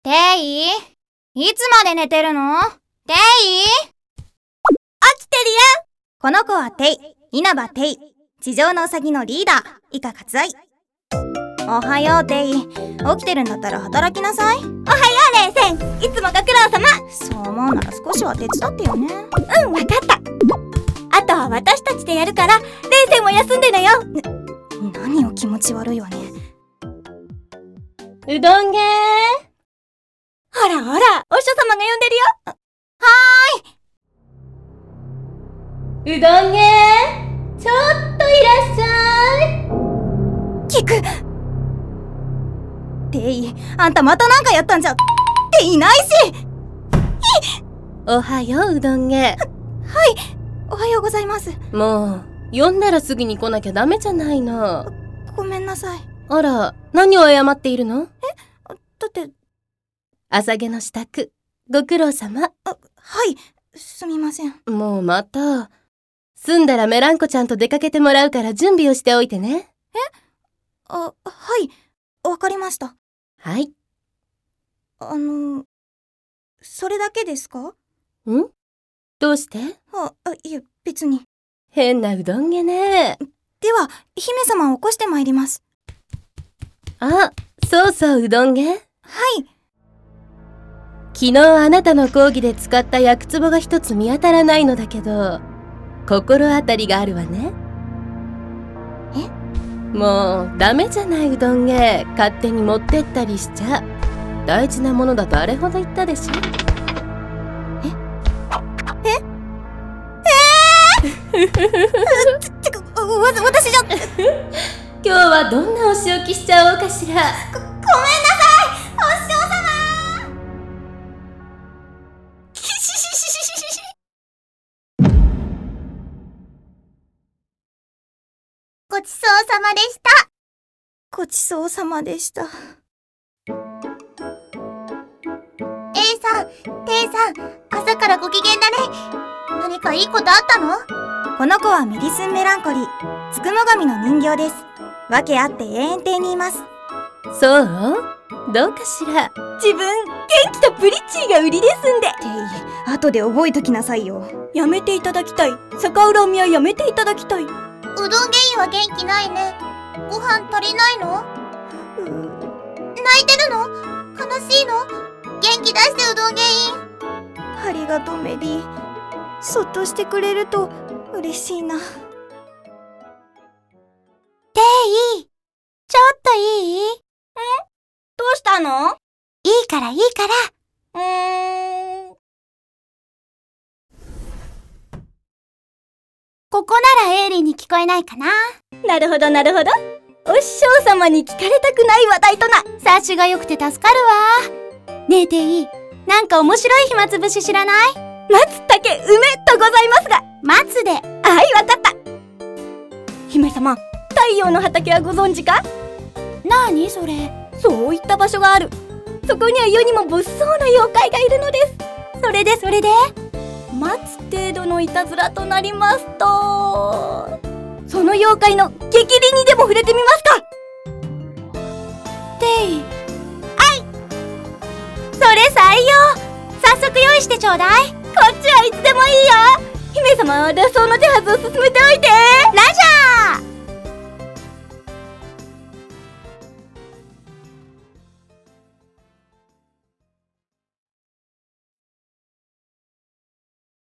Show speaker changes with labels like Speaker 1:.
Speaker 1: テイ、いつまで寝てるの？テイ？
Speaker 2: 起きてるよ。
Speaker 1: この子はテイ、稲葉テイ、地上のウサギのリーダー、以下割愛。おはようテイ、起きてるんだったら働きなさい。おはよ
Speaker 2: うレイセン、いつもご苦労様。
Speaker 1: そう思うなら少しは手伝ってよね。
Speaker 2: うん、わかった。あとは私たちでやるから、レイセンも休んでねよ。
Speaker 1: 何を気持ち悪いわね。
Speaker 3: うどんげー。
Speaker 2: ほらほら、お師匠様が呼んでるよ。
Speaker 1: は
Speaker 3: ーい。うどんげー、ちょっといらっしゃい。
Speaker 1: 聞く。テイ、あんたまたなんかやったんじゃっていないし。
Speaker 3: おはよう、うどんげ。
Speaker 1: はい、おはようございます。
Speaker 3: もう呼んだらすぐに来なきゃダメじゃないの。
Speaker 1: ごめんなさい。
Speaker 3: あら、何を謝っているの？
Speaker 1: だって
Speaker 3: 朝げの支度、ご苦労様。
Speaker 1: はい、すみません。
Speaker 3: もうまた。済んだらメランコちゃんと出かけてもらうから準備をしておいてね。
Speaker 1: はい、わかりました。
Speaker 3: はい。
Speaker 1: それだけですか？
Speaker 3: ん？どうして？
Speaker 1: いえ、別に。
Speaker 3: 変なうどんげね。
Speaker 1: では、姫様を起こしてまいります。
Speaker 3: あ、そうそう、うどんげ。はい。昨日あなたの講義で使った薬壺が一つ見当たらないのだけど、心当たりがあるわね。もうダメじゃない、うどんげ。勝手に持ってったりしちゃ。大事なものだとあれほど言ったでしょ。
Speaker 1: 私じゃ
Speaker 3: 今日はどんなお仕置きしちゃおうかしら。
Speaker 1: ごめんなさい、お師匠様。
Speaker 2: ごちそうさまでした。
Speaker 1: ごちそうさまでした。
Speaker 2: A さん、テイさん、朝からご機嫌だね。何かいいことあったの？
Speaker 1: この子はメディスンメランコリー、つくも神の人形です。わけあって永遠亭にいます。
Speaker 3: そう？どうかしら。
Speaker 2: 自分、元気とプリッチーが売りですんで。
Speaker 1: テイ、後で覚えときなさいよ。
Speaker 2: やめていただきたい。逆恨みはやめていただきたい。うどんゲイは元気ないね。ご飯足りないの？泣いてるの？悲しいの？元気出してうどんゲイ。
Speaker 1: ありがとうメリー。そっとしてくれると嬉しいな。
Speaker 2: テイ、ちょっといい？どうしたの？いいからいいから。ここならエイリーに聞こえないかな。なるほどなるほど。お師匠様に聞かれたくない話題とな。察しが良くて助かるわ。ねえテイ、なんか面白い暇つぶし知らない？松茸梅とございますが。松で。はい、わかった。姫様、太陽の畑はご存知か？なーにそれ。そういった場所がある。そこには世にも物騒な妖怪がいるのです。それで待つ程度のいたずらとなりますと、その妖怪の激鱗にでも触れてみますか？テイ。はい、それ採用。早速用意してちょうだい。こっちはいつでもいいよ。姫様は脱走の手はずを進めておいて。